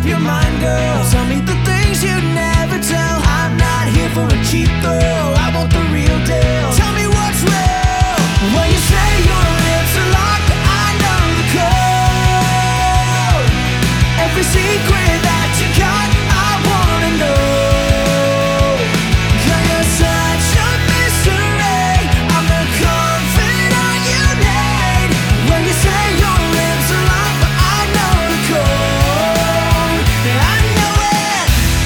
up your mind, girl. Tell me the things you never tell. I'm not here for a cheap thrill, I want the real deal. Tell me what's real. When you say your lips are locked, I know the code. Every secret that you got, I wanna know. Girl, you're such a mystery, I'm the confidant you need. When you say your lips are locked, but I know the code, I know it.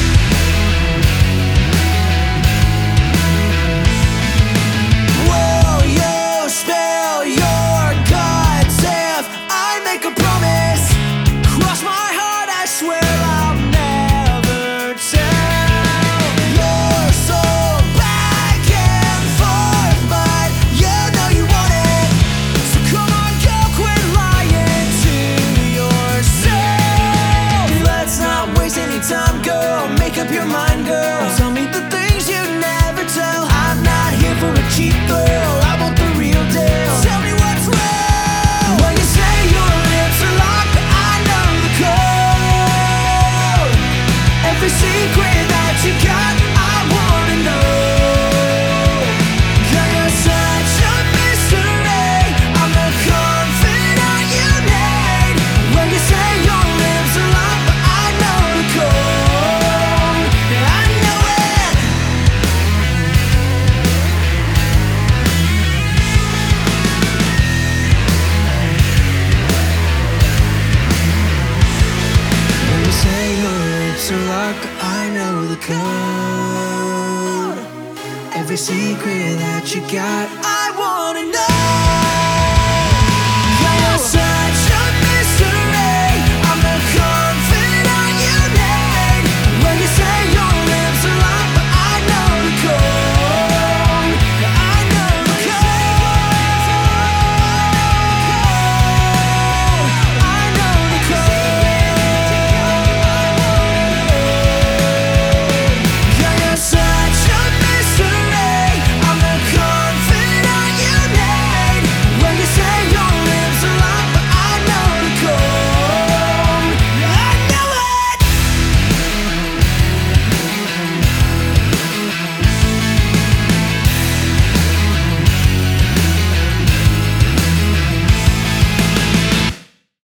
Will you spill your guts if I make a promise? Cross my heart, I swear I'll never tell. You're so back and forth, but you know you want it. So come on, girl, quit lying to yourself. Let's not waste any time, girl. Make up your mind, girl. Tell me the things you never tell. I'm not here for a cheap thrill, I want the real deal. Tell me what's real. When you say your lips are locked, I know the code. Every secret that you got, I wanna know. Girl, you're such a mystery, I'm the confidant you need. When you say your lips are locked, but I know the code, I know it. When you say your lips are locked, I know the code. Every secret that you got,